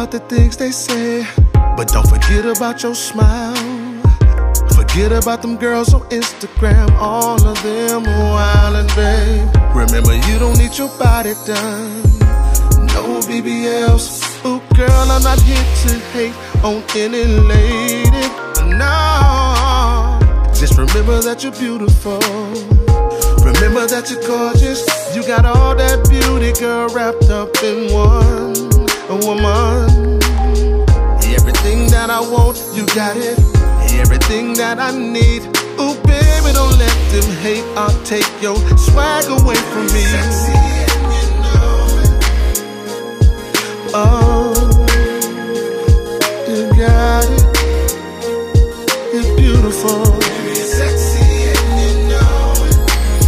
about the things they say, but don't forget about your smile. Forget about them girls on Instagram, all of them wildin', babe. Remember, you don't need your body done, no BBLs. Ooh, girl, I'm not here to hate on any lady, no. Just remember that you're beautiful. Remember that you're gorgeous. You got all that beauty, girl, wrapped up in one woman. Everything that I want, you got it. Everything that I need. Ooh, baby, don't let them hate. I'll take your swag away from me. Sexy and you know it. Oh, you got it. It's beautiful. Baby, it's sexy and you know it.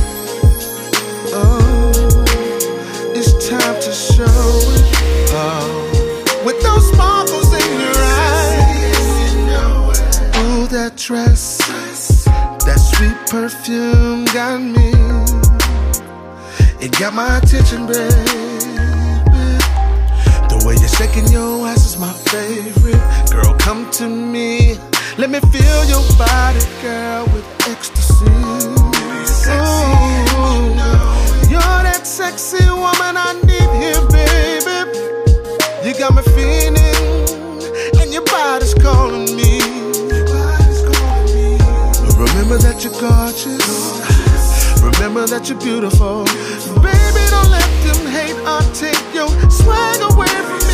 Oh, it's time to show it. Oh, with those sparkles in your eyes. Ooh, that dress, that sweet perfume got me. It got my attention, baby. The way you're shaking your ass is my favorite. Girl, come to me. Let me feel your body, girl, with ecstasy. Ooh, you're that sexy woman I need here, baby. You got me feeling, and your body's calling me. Remember that you're gorgeous. Remember that you're beautiful. Baby, don't let them hate. I'll take your swag away from me.